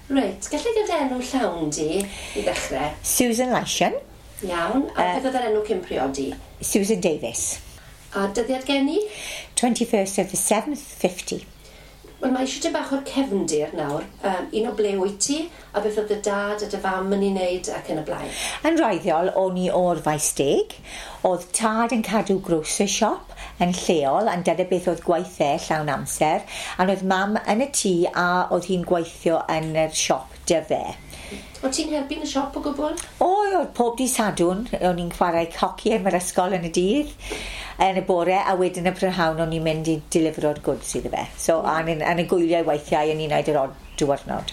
Reit, gallai gyda enw llawn di i ddechrau? Susan Lysian. Iawn, a beth oedd yr enw cyn priodi? Susan Davis. A dyddiad geni? 21st of the 7th, 50. Wel, mae eisiau ti bach o'r cefndir nawr. Un o ble wyt ti, a beth oedd y dad a dy fam yn ei wneud ac yn y blaen? Yn wreiddiol, o'n i o'r Faesdeg. Oedd tad yn cadw grocer shop yn lleol, a dyna beth oedd gwaith llawn amser. A oedd mam yn y tŷ a oedd hi'n gweithio yn yr siop dy fe. O ti'n helpu'n y siop o gwbl? Oedd pob di Sadwrn, o'n i'n chwarae hoci yn yr ysgol yn y dydd, yn y bore, a wedyn y prynhawn o'n i'n mynd i delifro'r goods iddo fe. So, yn y gwyliau weithiau, o'n i'n gwneud yr diwrnod.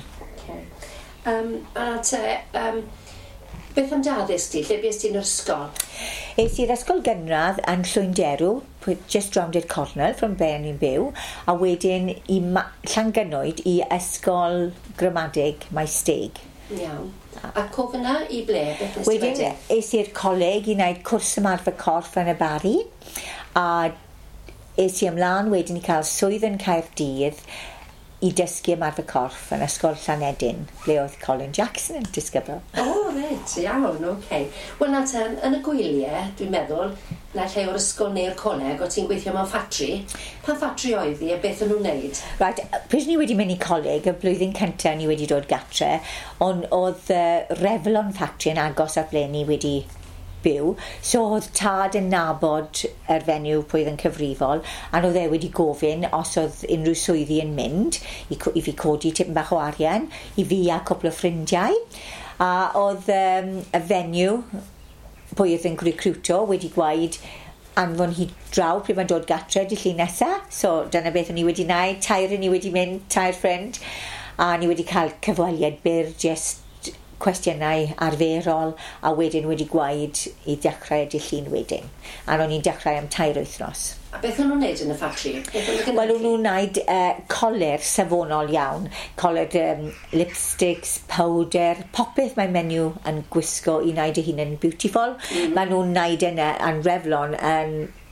Beth am addysg ti? Lle bues ti'n yr ysgol? Es i'r ysgol gynradd yn Llwynderw, just round i'r cornel, from be ni'n byw, a wedyn i Llangynnoed i ysgol gramadeg Maesteg. Iawn. A cof yna i ble? Wedyn es i'r coleg i wneud cwrs ymarfer corff yn y Bari, a es i ymlaen wedyn i cael swydd yn Caerdydd i dysgu ymarfer corff yn ysgol Llanedyn, ble oedd Colin Jackson yn disgybl. O, reit, iawn, oce. Wel, na te, yn y gwyliau, dwi'n meddwl, na lle o'r ysgol neu'r coleg, o ti'n gweithio mewn ffatri. Pa ffatri oedd hi a beth yn nhw'n wneud? Right, pryd ni wedi mynd i coleg, y blwyddyn cyntaf ni wedi dod gatre, ond oedd Revlon ffatri yn agos at ble ni wedi byw, so oedd tad yn nabod yr fenyw pwy oedd yn cyfrifol, a oedd e wedi gofyn os oedd unrhyw swyddi yn mynd i fi codi tipyn bach o arian i fi a cwpl o ffrindiau, a oedd y fenyw pwy oedd yn recruito wedi gweud anfon hi draw pryd mae'n dod gatre dy llun nesaf, so dyna beth o'n i wedi wneud, tair ni wedi mynd, tair ffrind, a ni wedi cael cyfweliad byr just cwestiynau arferol, a wedyn wedi gweud i dechrau dy llun wedyn. A o'n i'n dechrau am 2 wythnos. A beth o'n nhw'n wneud yn y ffatri? Wel, o'n nhw'n wneud coler safonol iawn. Coler lipsticks, powder, popeth mae menyw yn gwisgo i wneud y hun yn beautiful. Mae nhw'n wneud yn Revlon yn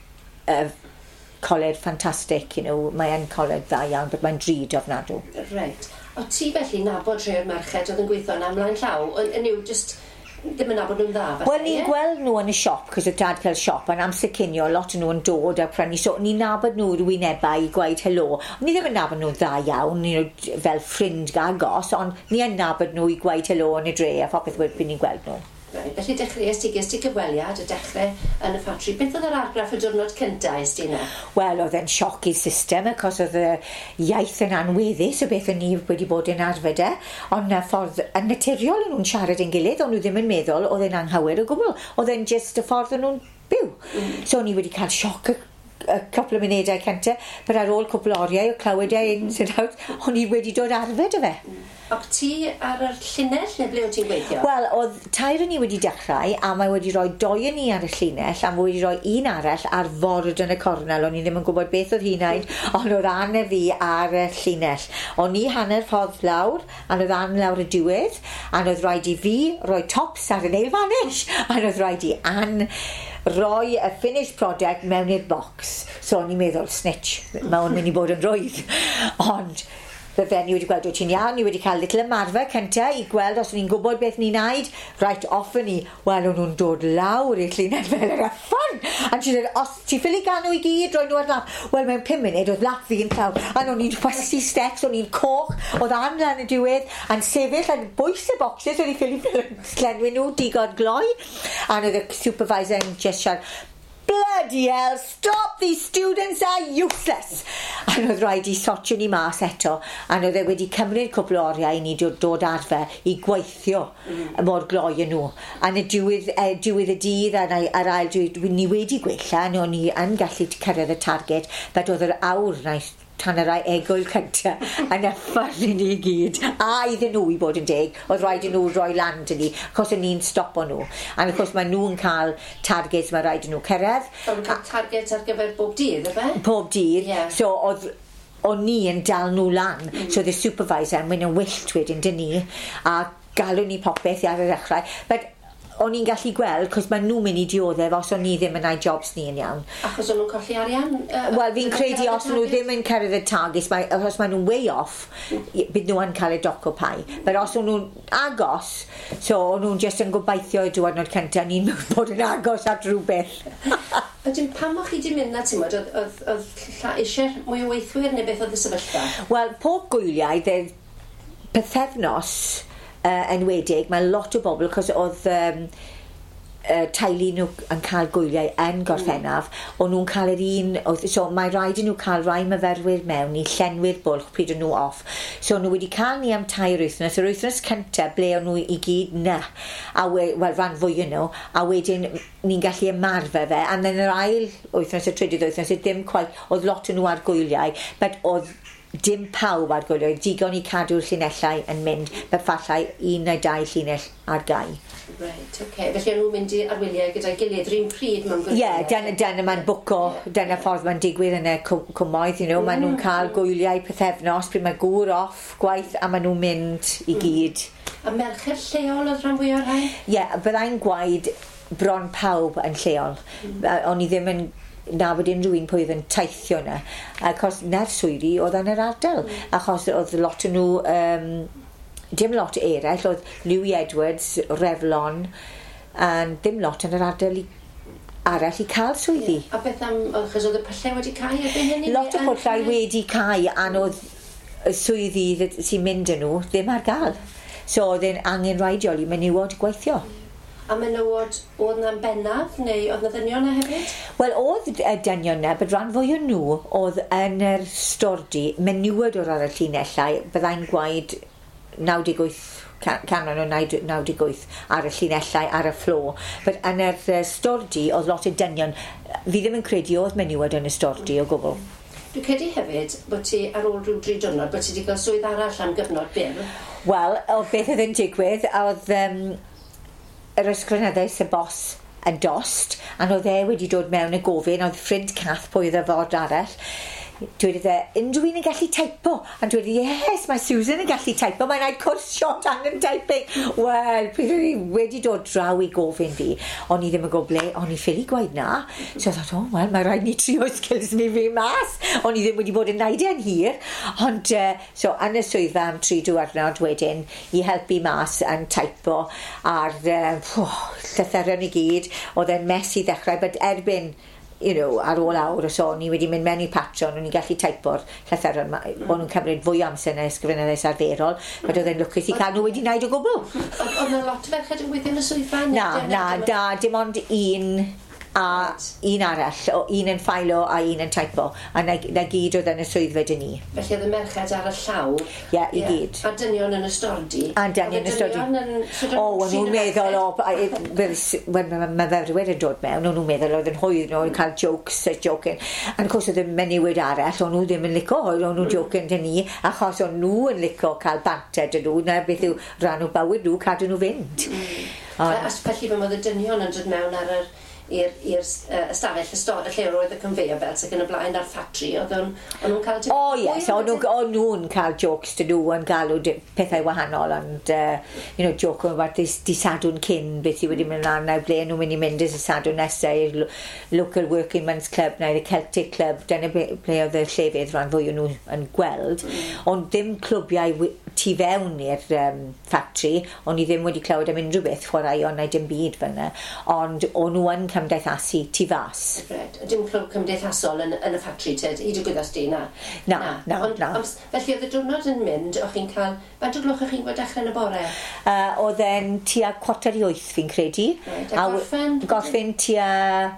coler ffantastig, mae'n coler dda iawn, but mae'n drud ofnadw. Reit. O ti felly nabod rhai o'r merched oedd yn gweithio yna ymlaen llaw? Yn yw just ddim yn nabod nhw'n dda? Wel, ni'n gweld nhw yn y siop, cos oedd dad cael siop, yn amser cinio, lot o nhw yn dod a prynu, so ni'n nabod nhw rwynebau i gweud helo. Ni ddim yn nabod nhw'n dda iawn, fel ffrind gagos, ond ni yn nabod nhw i gweud helo yn y dre, a phopeth wedyn ni'n gweld nhw. Felly dechreuais ti gyfweliad y dechrau yn y ffatri. Beth oedd yr argraff y diwrnod cyntaf ys ti yna? Wel, oedd e'n sioc i'r system, achos oedd y iaith yn anweddus o beth o'n ni wedi bod yn arfer, ond y ffordd yn naturiol o'n nhw'n siarad yn gilydd, ond nhw ddim yn meddwl oedd e'n anghywir o gwbl. Oedd e'n just y ffordd o'n nhw'n byw. So ni wedi cael sioc y cwpl o munedau cyntaf, but ar ôl cwpl o oriau o clywed sy'n out, o'n i wedi dod arfer dy fe. Ac ti ar y llinell neu ble o ti'n gweithio? Wel, oedd 2 ni wedi dechrau, a mae wedi rhoi 2 ni ar y llinell, a mae wedi rhoi un arall ar ford yn y cornel. O'n i ddim yn gwybod beth oedd hi'n wneud, ond oedd Anna fi ar y llinell. O'n i hanner ffordd lawr, a oedd Anna lawr y diwedd, a oedd rhaid i fi rhoi tops ar y nail varnish, a oedd rhaid i Anna rhoi y finished product mewn i'r box. So o'n i'n meddwl, snitch, mae o'n mynd i bod yn rwydd. Ond fe ni wedi gweld o ti'n iawn, ni wedi cael little ymarfer cyntaf i gweld os ni'n gwybod beth ni'n neud. Right off ni, wel o'n nhw'n dod lawr i'r llinell fel yr effan. A ti dweud, os ti ffili gan nhw i gyd, roi nhw ar lap. Wel, mewn 5 munud, oedd lap fi yn llaw. A o'n i'n westi steps, o'n i'n coch, oedd Anna yn y diwedd, a'n sefyll yn bwys y boxes, oedd i ffili llenwi nhw digon gloi. A oedd y supervisor yn just siarad, bloody hell, stop, these students are useless. A oedd rhaid i sortio ni mas eto, a oedd e wedi cymryd cwpl o oriau i ni dod arfer i gweithio mor gloi yn nhw. A yn y diwedd y dydd a'r ail diwedd, ni wedi gwella, o'n ni yn gallu cyrraedd y target, bet oedd yr awr tan yr egwyl cyntaf yn effarn i ni gyd, a iddyn nhw i bod yn deg, oedd rhaid i nhw roi land yn ni, achos o'n ni'n stopo nhw, a achos mae nhw'n cael targets mae rhaid i nhw cyrraedd. Ond cael targets ar gyfer bob dydd, efe? Pob dydd, so o'n ni yn dal nhw lan, so the supervisor yn mynd yn wyllt wedyn dyn ni, a galw ni popeth ar y ddechrau, but o'n i'n gallu gweld, cos maen nhw'n mynd I dioddef os o'n ni ddim yn ei jobs ni yn iawn. Achos o'n nhw'n colli arian? Wel, fi'n credu os nhw ddim yn cyrraedd y targets, os maen nhw'n way off, bydd nhw'n cael y docopai. But os o'n nhw'n agos, so o'n nhw'n just yn gobeithio y diwrnod cyntaf, ni'n bod yn agos at rhywbeth. Ydyn, pam o'ch chi di mynd na ti'n modd, oedd eisiau mwy o weithwyr neu beth oedd y sefyllfa? Wel, pob gwyliau, pythefnos enwedig, mae lot o bobl, cos oedd teulu nhw yn cael gwyliau yn Gorffennaf, o'n nhw'n cael yr un, so mae rhaid nhw cael rai myfyrwyr mewn I llenwi'r bwlch pryd o'n nhw off. So nhw wedi cael ni am 2 wythnos, yr wythnos cyntaf ble o'n nhw I gyd na, a wel rhan fwy o'n nhw, a wedyn ni'n gallu ymarfer fe, a yn yr ail wythnos, y trydydd wythnos, oedd lot o nhw ar gwyliau, but oedd dim pawb ar gwyliau, digon I cadw'r llinellau yn mynd, but falle 1 neu 2 llinell ar gau. Right, okay. Felly nhw'n mynd I arwyliau gyda'i gilydd rhywun pryd mewn gwyliau? Dyna mae'n bwco, dyna ffordd mae'n digwydd yn y cwmoedd, maen nhw'n cael gwyliau pythefnos, pryd mae gŵr off gwaith, a maen nhw'n mynd I gyd. A mercher lleol oedd rhan fwy o'r rhain? Byddai'n gwaed bron pawb yn lleol. O'n I ddim yn nabod unrhyw un pwy oedd yn teithio yna, achos na'r swyddi oedd yn yr ardal, achos oedd lot o nhw, dim lot eraill, oedd Louis Edwards, Revlon, a dim lot yn yr ardal arall I cael swyddi. A beth am, achos oedd y pyllau wedi cael erbyn hynny? Lot o pyllau wedi cael, a oedd y swyddi sy'n mynd yn nhw ddim ar gael. So oedd e'n angen raidiol I menywod gweithio. A menywod oedd na'n bennaf, neu oedd na ddynion na hefyd? Wel, oedd y dynion na, but rhan fwy o nhw oedd yn yr stordi, menywod o'r ar y llinellau, byddai'n gwaed 98 canran o 98 ar y llinellau ar y fflo. But yn yr stordi oedd lot o dynion, fi ddim yn credu oedd menywod yn y stordi o gwbl. Dwi'n credu hefyd bod ti ar ôl rhyw 3 diwrnod, bod ti wedi cael swydd arall am gyfnod byr? Wel, oedd beth oedd yn digwydd, oedd yr ysgrifennyddau y bos yn dost, a oedd wedi dod mewn y gofyn, oedd ffrind Cath pwy oedd y fod arall. Dweud unrhyw un yn gallu teipo, a dweud yes, mae Susan yn gallu teipo, mae'n gwneud cwrs shot angen typing. Wel, pryd o'n I wedi dod draw I gofyn fi, o'n I ddim yn gwybod ble, o'n I ffili gwaed na. So I thought, wel, mae rhaid ni trio skills ni fi mas. O'n I ddim wedi bod yn neud e'n hir. Ond, so, yn y swyddfa am 3 diwrnod wedyn, I helpu mas yn teipo ar llythyren I gyd, oedd e'n mes I ddechrau, but erbyn, ar ôl awr o so, ni wedi mynd mewn I patron, o'n I gallu teipo'r llythyren, o'n nhw'n cymryd fwy amser na ysgrifennyddau arferol, but oedd e'n lwcus I cael nhw wedi wneud o gwbl. Oedd na lot o ferched yn gweithio yn y swyddfa? Na, dim ond un a un arall, un yn ffailo a un yn teipo, a na gyd oedd yn y swyddfa dyn ni. Felly oedd y merched ar y llaw? I gyd. A dynion yn y stordi? A dynion yn y stordi. O'n nhw'n meddwl mae myfyrwyr yn dod mewn, o'n nhw'n meddwl oedd yn hwydd nhw, yn cael jokes, joking. A of course oedd y menywyd arall, o'n nhw ddim yn licio, o'n nhw'n joking dyn ni, achos o'n nhw yn licio cael banter dyn nhw, na beth yw rhan o bywyd nhw, cadw nhw fynd. A felly fe oedd y dynion yn dod mewn ar i'r ystafell y lle roedd y conveyor belts ac yn y blaen ar ffatri, oedd nhw'n cael... o'n nhw'n cael jokes dyn nhw yn galw pethau wahanol, ond joke about di sadwn cyn beth I wedi mynd lan, ble nhw'n mynd I mynd y sadwn nesau i'r Local Working Men's Club neu the Celtic Club, dyna ble oedd y llefydd rhan fwy o nhw yn gweld, ond ddim clwbiau tu fewn i'r ffatri, ond I ddim wedi clywed am unrhyw beth chwaraeon neu dim byd fel yna, ond o'n nhw yn cymdeithasu tu fas. Dim clwb cymdeithasol yn y ffatri, hyd y gwyddas di, na? Na. Felly oedd y diwrnod yn mynd, o'ch chi'n cael... Faint o glwch o'ch chi'n gweld dechrau yn y bore? Oedd e'n tua 7:45, fi'n credu. A gorffen? Gorffen tua...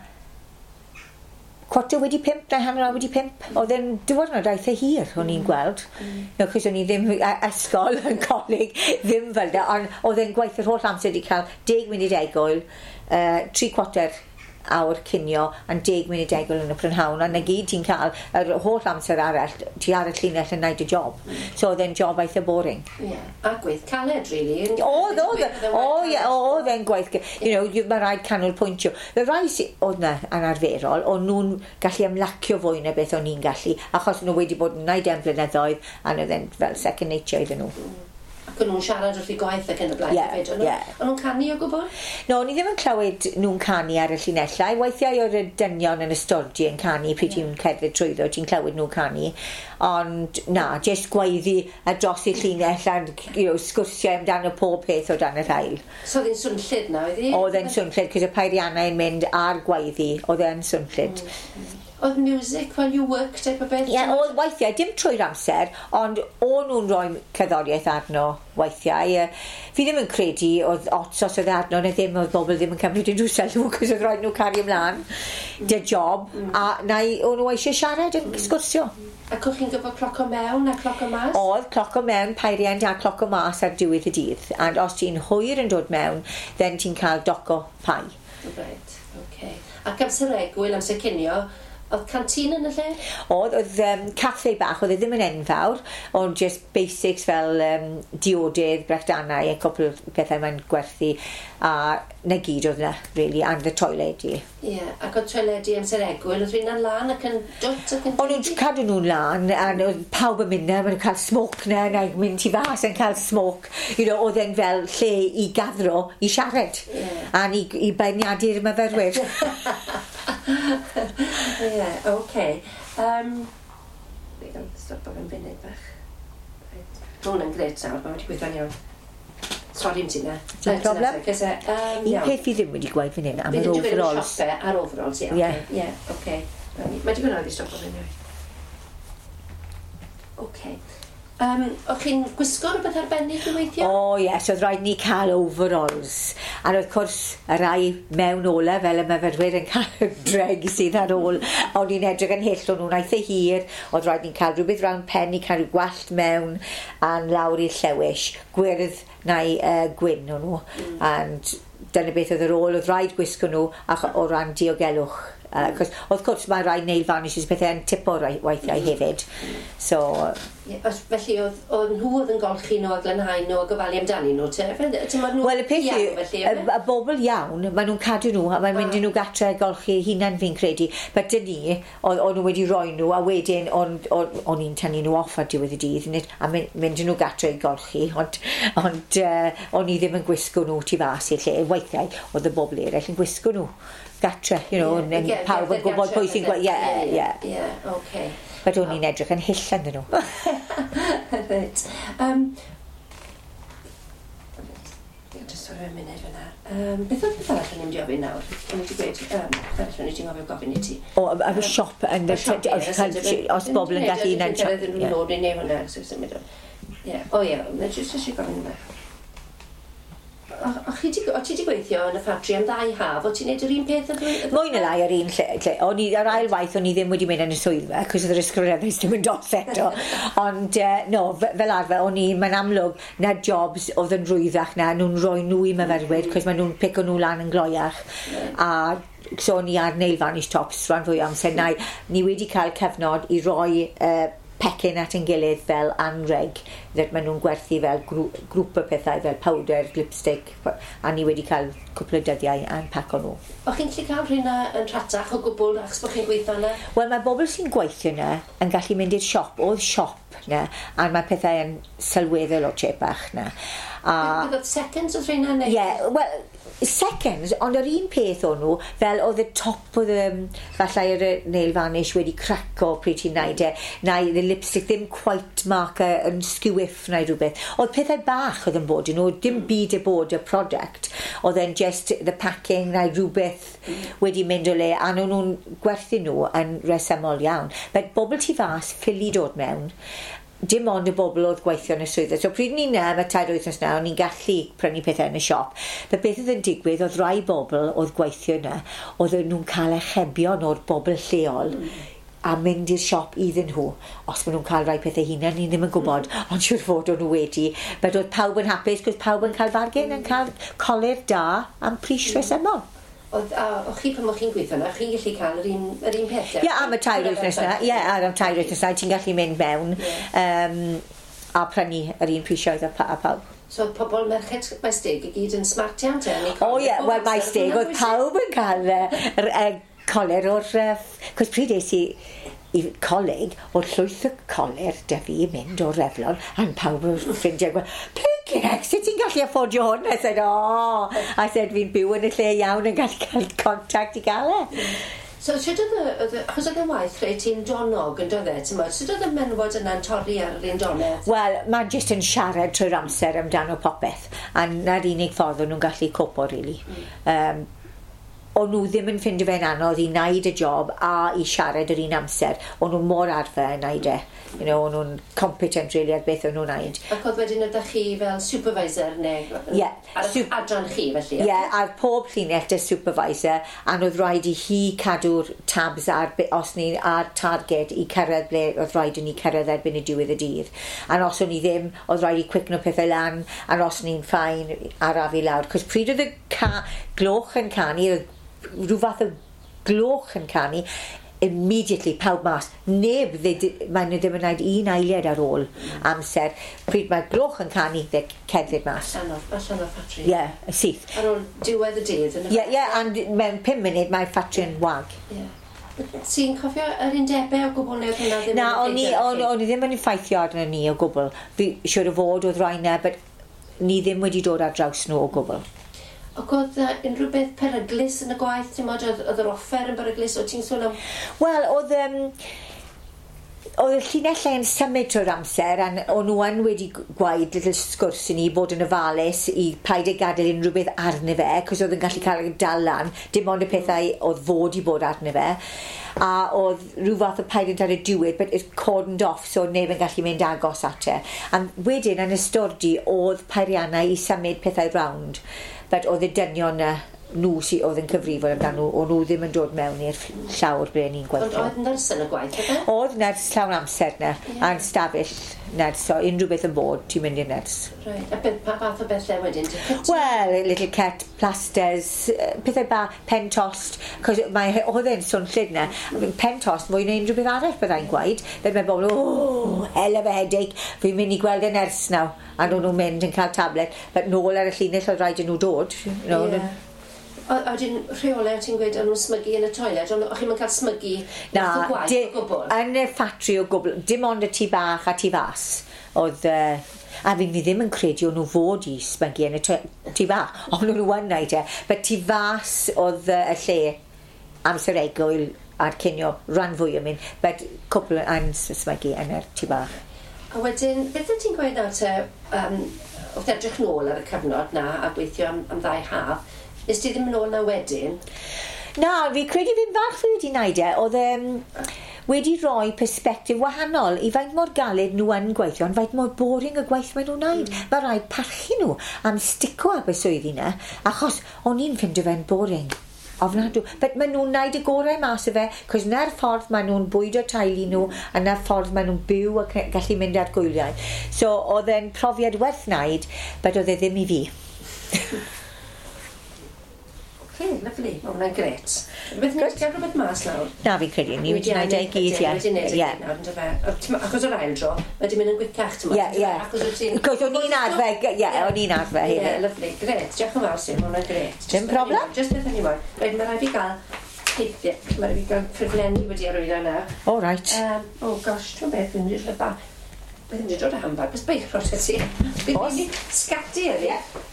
4:45, neu 5:30. Oedd e'n diwrnod eitha hir, o'n i'n gweld. Cos o'n i ddim ysgol yn coleg, ddim fel da, ond oedd e'n gwaith yr holl amser wedi cael 10 munud egwyl, 3/4 awr cinio a 10 munud egwyl yn y prynhawn, a na gyd ti'n cael yr holl amser arall, ti ar y llinell yn neud y job. So oedd e'n job eitha boring. A gweith caled, really. Oedd e'n gwaith, mae rhaid canolpwyntio. Y rai oedd na yn arferol, o'n nhw'n gallu ymlacio fwy na beth o'n i'n gallu, achos nhw wedi bod yn neud am flynyddoedd, a oedd e'n fel second nature iddyn nhw. Ac o'n nhw'n siarad wrth I gwaith ac yn y blaen hefyd, o'n nhw'n canu o gwbl? No, ni ddim yn clywed nhw'n canu ar y llinellau. Weithiau o'r dynion yn y stodi yn canu pryd ti'n cerdded trwyddo, ti'n clywed nhw'n canu. Ond na, jyst gwaeddi a dros i'r llinell a sgwrsiau amdano pob peth o dan yr hael. So oedd hi'n swnllid na, oedd hi? Oedd e'n swnllid, cos y peiriannau'n mynd ar gwaeddi, oedd e'n swnllid. Oedd music while you work type o beth? Ie, oedd weithiau, dim trwy'r amser, ond o'n nhw'n rhoi cerddoriaeth arno weithiau. Fi ddim yn credu oedd ots os oedd arno neu ddim, oedd bobl ddim yn cymryd unrhyw sylw, cos oedd rhaid nhw cario ymlaen, dy job, a o'n nhw eisiau siarad yn sgwrsio. Ac o'ch chi'n gwybod cloc o mewn a cloc o mas? Oedd cloc o mewn, peiriant a cloc o mas ar diwedd y dydd. A os ti'n hwyr yn dod mewn, then ti'n cael doco pai. Right, okay. Ac amser egwyl, amser cinio, oedd canteen yn y lle? Oedd caffe bach, oedd e ddim yn enfawr, ond just basics fel diodydd, brechdannau, a cwpl o bethau mae'n gwerthu, a na gyd oedd na, really, and the toileti. Ie, ac oedd toileti amser egwyl, oedd rhywun yn lan ac yn dwt ac yn... Ond nhw'n cadw nhw'n lan, a oedd pawb yn mynd na, maen nhw'n cael smoke na, neu mynd i fas yn cael smoke. Oedd e'n fel lle I gathro, I siarad, a I beirniadu'r myfyrwyr. Ie, oce. Fi gael stop o'r funud bach. Hwn yn gret nawr, mae wedi gweithio'n iawn. Sori am ti na. Dim problem. Un peth fi ddim wedi gweud fan hyn am yr overalls. Ar overalls, ie. Oce. Mae wedi gwneud I stop o'r funud. Oce. O'ch chi'n gwisgo rhywbeth arbennig I weithio? Yes, oedd rhaid ni cael overalls. A wrth gwrs, y rai mewn ola fel y myfyrwyr yn cael y dreg sydd ar ôl. Ond ni'n edrych yn hyll o'n nhw'n eitha hir. Oedd rhaid ni'n cael rhywbeth rhawn pen I cael rhyw gwallt mewn a'n lawr i'r llewis. Gwyrdd neu gwyn o'n nhw. And dyna beth oedd yr ôl. Oedd rhaid gwisgo nhw o ran diogelwch. Cos wrth gwrs mae rai nail varnishes pethau yn tipo weithiau hefyd. So... Felly oedd nhw oedd yn golchi nhw a glanhau nhw a gofalu amdani nhw te? Wel, y peth yw, y bobl iawn, maen nhw'n cadw nhw a mae'n mynd nhw gatre golchi hunan fi'n credu. But dyn ni, o'n nhw wedi rhoi nhw a wedyn o'n i'n tynnu nhw off ar diwedd y dydd a mynd nhw gatre I golchi. Ond o'n I ddim yn gwisgo nhw tu fas i'r lle. Weithiau oedd y bobl eraill yn gwisgo nhw gatre, pawb yn gwybod pwy sy'n gweud, ie, oce. But o'n i'n edrych yn hyll ynddyn nhw. Reit. Just o'r munud fyna. Beth oedd beth arall yn ymdio fi nawr? O'n i wedi gweud, beth arall o'n i wedi gofyn I ti? Am y siop, os bobl yn gallu unan siop. Yn nôl i'n neu hwnna, sy'n symud o. O ie, mae'n jyst eisiau gofyn hwnna. O ti wedi gweithio yn y ffatri am 2 haf, o ti'n neud yr un peth? Mwy na lai ar un lle. Ar ail waith o'n I ddim wedi mynd yn y swyddfa, cos oedd yr ysgrifennydd ddim yn dos eto. Ond, fel arfer, mae'n amlwg na jobs oedd yn rwyddach na, nhw'n rhoi nhw I myfyrwyr, cos maen nhw'n pico nhw lan yn gloiach. A so ni ar nail varnish tops rhan fwy amser. Ni wedi cael cyfnod I roi pecyn at yn gilydd fel anreg that maen nhw'n gwerthu fel grŵp o pethau fel powder, lipstick a ni wedi cael cwpl o dyddiau a'n paco nhw. O'ch chi'n gallu cael rhywun yn rhatach o gwbl achos bod chi'n gweithio yna? Wel, mae bobl sy'n gweithio yna yn gallu mynd i'r siop, oedd siop yna, a mae pethau yn sylweddol o chepach yna. Beth oedd seconds oedd rhywun yna? Ie, wel, seconds, ond yr un peth o'n nhw, fel oedd y top oedd falle yr nail varnish wedi craco pryd ti'n neud neu the lipstick ddim quite marker yn sgwyff neu rhywbeth. Oedd pethau bach oedd yn bod nhw, dim byd y bod y product, oedd e'n just the packing neu rhywbeth wedi mynd o le, a nhw'n gwerthu nhw yn resymol iawn. But bobl ti fas, ffili dod mewn, dim ond y bobl oedd gweithio yn y swyddfa. So pryd ni'n am y 2 wythnos nawr, ni'n gallu prynu pethau yn y siop. But beth oedd yn digwydd, oedd rai bobl oedd gweithio yna, oedd nhw'n cael echebion o'r bobl lleol a mynd i'r siop iddyn nhw. Os maen nhw'n cael rai pethau hunan, ni ddim yn gwybod, ond siwr fod o'n nhw wedi. But oedd pawb yn hapus, cos pawb yn cael fargen, yn cael colir da am pris resymol. O'ch chi pan o'ch chi'n gweithio yna, chi'n gallu cael yr un peth? Ie, am y 2 wythnos yna. Ie, am 2 wythnos yna, ti'n gallu mynd mewn a prynu yr un prisioedd a pawb. So pobl merched mae steg I gyd yn smart iawn te? Ie, wel mae steg, oedd pawb yn cael colir o'r... Cos pryd es I coleg, o'r llwyth o colir da fi mynd o'r Revlon, a'n pawb o'r ffrindiau gweud, ple flipping heck, sut ti'n gallu affordio hwn? I said, oh. I said, fi'n byw yn y lle iawn yn gallu cael contact I gael e. So, sut achos oedd y waith rhaid ti'n donog yn dod e, sut oedd y menwod yna'n torri ar yr un donedd? Wel, mae'n jyst yn siarad trwy'r amser amdano popeth, a na'r unig ffordd o'n nhw'n gallu copo, really. O'n nhw ddim yn ffindio fe'n anodd I wneud y job a I siarad yr un amser. O'n nhw mor arfer yn wneud e. You know, o'n nhw'n competent really ar beth o'n nhw'n wneud. Ac oedd wedyn ydych chi fel supervisor neu ar adran chi felly? Ie, ar pob llinell dy supervisor, a oedd rhaid I hi cadw'r tabs ar os ni'n ar target I cyrraedd ble oedd rhaid I ni cyrraedd erbyn y diwedd y dydd. A os o'n I ddim, oedd rhaid I cwicno pethau lan, a os ni'n ffain arafu lawr. Cos pryd oedd y gloch yn canu, rhyw fath o gloch yn canu, immediately pawb mas. Neb, maen nhw ddim yn gwneud un eiliad ar ôl amser. Pryd mae'r gloch yn canu, they cerdded mas. Allan o'r ffatri? Ie, syth. Ar ôl diwedd y dydd? Ie, and mewn 5 munud mae'r ffatri yn wag. Ti'n cofio yr undebau o gwbl neu hynna ddim yn effeithio? Na, o'n i ddim yn effeithio arno ni o gwbl. Fi siwr o fod oedd rhaid na, but ni ddim wedi dod ar draws nhw o gwbl. Ac oedd unrhyw beth peryglis yn y gwaith, ti'n modd, oedd yr offer yn peryglis, o ti'n sôn am? Wel, oedd y llinellau yn symud trwy'r amser, a o'n nhw yn wedi gwaed little sgwrs I ni bod yn ofalus I paid I gadael unrhyw beth arni fe, cos oedd yn gallu cael ei dalan, dim ond y pethau oedd fod I bod arni fe, a oedd rhyw fath o paid ar y diwedd, but it's cordoned off, so neb yn gallu mynd agos at e. A wedyn, yn y stordi, oedd peiriannau I symud pethau rownd, but oedd y dynion nhw sydd oedd yn cyfrifol amdano nhw, o'n nhw ddim yn dod mewn i'r llawr ble ni'n gweithio. Ond oedd nyrs yn y gwaith, ydy? Oedd nyrs llawn amser na, a'n stafell nyrs, so unrhyw beth yn bod, ti'n mynd i'r nyrs. Right. A pa fath o bethau wedyn? Well, little cut, plasters, pethau ba, pen tost, cos oedd e'n swnllid na, pen tost, mwy na unrhyw beth arall byddai'n gwaed, then mae bobl, hell of a headache, fi'n mynd I gweld y nyrs naw, a nhw'n mynd yn cael tablet, but nôl ar y llinell oedd rhaid nhw dod, you know. A dyn rheolau ti'n gweud o'n nhw'n smygu yn y toilet, ond o'ch chi'n cael smygu o gwaith o gwbl? Yn y ffatri o gwbl, dim ond y tu bach a tu fas. Oedd, a fi ddim yn credu o'n nhw fod I smygu yn y tu bach, ond nhw yn wneud e. But tu fas oedd y lle amser egwyl a'r cinio rhan fwy o mynd, but cwbl yn smygu yn y tu bach. A wedyn, beth ti'n gweud nawr te, wrth edrych nôl ar y cyfnod na a gweithio am 2 haf, Ys ti ddim yn ôl na wedyn? Na, fi credu fi'n farch fi wedi wneud e. Oedd wedi rhoi persbectif wahanol I faint mor galed nhw yn gweithio, ond faint mor boring y gwaith maen nhw'n wneud. Mae rhaid parchu nhw am stico ab y swyddi na, achos o'n i'n ffindio fe'n boring. Ofnadw. But maen nhw'n wneud y gorau mas o fe, cos na'r ffordd maen nhw'n bwydo taulu nhw, a na'r ffordd maen nhw'n byw a gallu mynd ar gwyliau. So, oedd e'n profiad werth wneud, but oedd e ddim I fi. Lyfli, mae hwnna'n gret. Beth ni'n gael rhywbeth mas nawr? Na, fi'n credu, ni wedi gwneud ei gyd, ie. Wedi gwneud ei gyd nawr, ynddo fe. Achos o'r ail dro, wedi mynd yn gwycach, ti'n meddwl? Ie. Cos o'n i'n arfer, o'n i'n arfer. Ie, lyfli, gret. Diolch yn fawr sy'n, mae hwnna'n gret. Dim problem? Just beth yn i moyn. Mae rhaid fi gael heithio, mae rhaid fi gael ffurflenni wedi arwyddo yna. O, right. Gosh, ti'n beth, fi'n mynd i'r lle ba. Beth yn dod o hambag, beth beich rhaid ti? Bydd ni scati ydi.